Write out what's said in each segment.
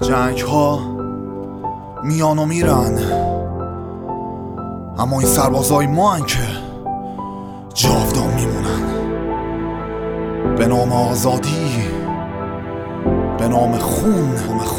جنگ ها میان و میرن، اما این سربازای ما هن که جاودان میمونن. به نام آزادی، به نام خون.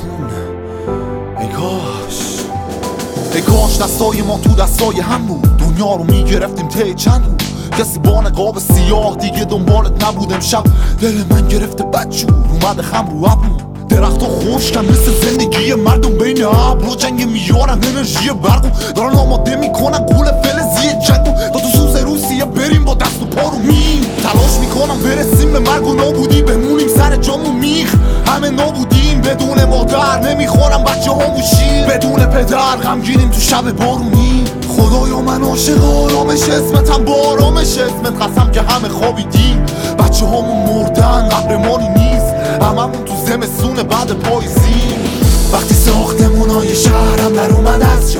ای کاش دستای ما تو دستای هم بود، دنیا رو میگرفتیم ته چند بود. کسی با نقاب سیاه دیگه دنبالت نبود. امشب دل من گرفته بدجور، اومده خم رو ابرو. درخت ها خشکن مثل زندگی مردم بین ابرو. جنگ میارن انرژی برقو، دارن آماده میکنن گول فلزی جنگو. تا تو سوز روسیه بریم با دست و پا رو میم. تلاش میکنم برسیم به مرگ و نابودی، بمونیم سر جامو میخ. همه نابودیم بدون مادر، نمیخورم بچه ها موشیم بدون پدر. غمگینیم تو شب بارونی. خدایا من عاشق آرامش اسمتم، با آرامش اسمت قسم که همه خوابیدیم. بچه هامون مردن قهرمانی نیست، هممون تو زمستون بعد پاییزی. وقتی ساختمونای شهرم در اومد از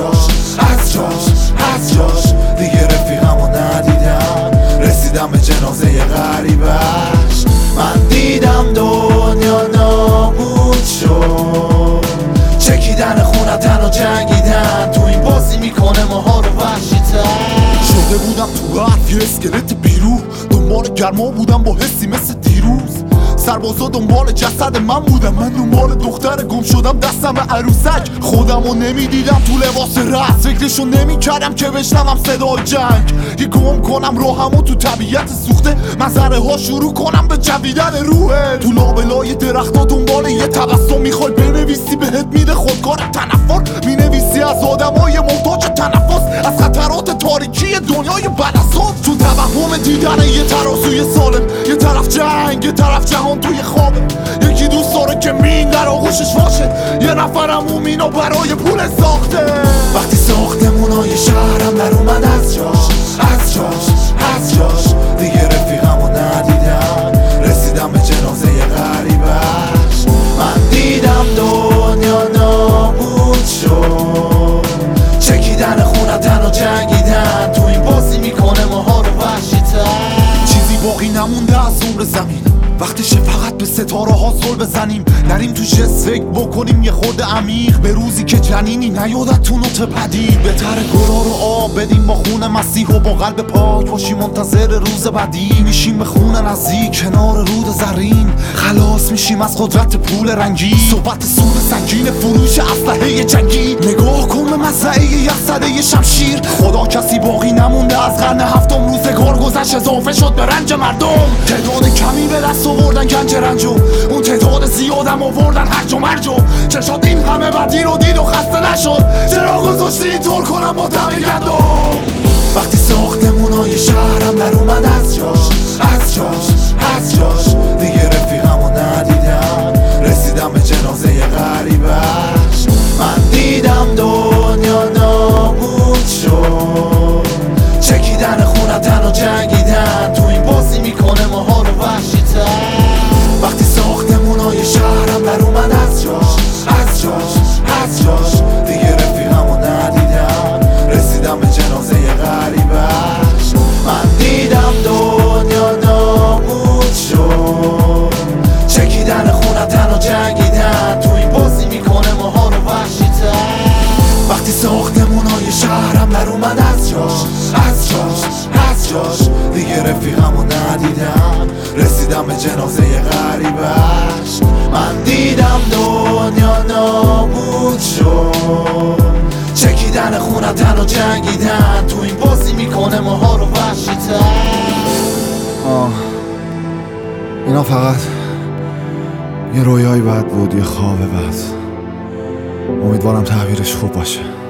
جاش دیگه رفیقمو ندیدم. رسیدم به جنازه غریبش، من دیدم دنیا نابود شد. چکیدن خونتن و جنگیدن، تو این بازی میکنه ماها رو وحشی‌تر. شده بودم تو برف یه اسکلت بیرو، دنبال گرما بودم با حسی مثل دیروز. سربازا دنبال جسد من بودم، من دنبال دختر گم شدم دستم عروسک. خودمو نمیدیدم تو لباس رقص، فکرشو نمیکردم که بشنوم صدای جنگ. یه گم کنم راهمو تو طبیعت سوخته، منظره ها شروع کنم به جویدن روحه. تو لابلای درختا دنبال یه تبسم میخوای بنویسی، بهت میده خودکار تنفر. مینویسی از آدمای محتاج تنفس، از خطرات تاریکی دنیای بداساس. تو توهم دیدن یه ترازوی سالم، یه طرف جنگ یه طرف جهان توی خوابه. یکی دوست داره که مین در آغوشش باشه، یه نفرم اون مینو برای پول ساخته. وقتی ساختمونای شهرم در اومد از جاش دیگه رفیقمو ندیدم. رسیدم به جنازه غریبش، من دیدم دنیا نابود شد. چکیدن خونتن و جنگیدن، تو این بازی میکنه ماها رو وحشی‌تر. چیزی باقی نمونده از عمر زمین، وقتشه فقط به ستاره ها زل بزنیم. نریم تو جس فکر بکنیم یه خورده عمیق، به روزی که جنینی نیادت تو نوت پدید. بهتره گلا رو آب بدیم با خون مسیح و با قلب پاک باشیم منتظر روز بعدی. میشیم به خون نزدیک کنار رود زرین، خلاص میشیم از قدرت پول رنگی. صحبت سود سنگین فروش اسلحه جنگی، نگاه کن به مزرعه یخزده شمشیر. خدا کسی باقی نمونده از قرن هفتم، روزگار گذشت اضافه شد به رنج مردم. تعداد کمی به دست آوردن گنج رنجو، اون تعداد زیادم آوردن هرج و مرجو. چشات این همه بدی رو دید و خسته نشد، چرا گذاشتی اینطور کنم با دم گندم. وقتی ساختمونای شهرم در اومد از جاش دیگه رفیقمو ندیدم. رسیدم به جنازه غریبش، من دیدم دنیا نابود شد. چکیدن خونتن و جنگیدن، تو این بازی میکنه ماها رو وحشی‌تر. وقتی ساختمونای شهرم در اومد از جاش دیگه رفیقمو ندیدم. رسیدم به جنازه غریبش، من دیدم دنیا نابود شد. چکیدن خونتن و جنگیدن، تو این بازی میکنه ماها رو وحشی‌تر. وقتی ساختمونای شهرم در اومد از جاش دیگه رفیقمو ندیدم. رسیدم به جنازه غریبش، من دیدم دنیا نابود شد. چکیدن خونتن و جنگیدن، تو این بازی میکنه ماها رو وحشی‌تر. اینا فقط یه رویای بد بود، یه خواب بد. امیدوارم تعبیرش خوب باشه.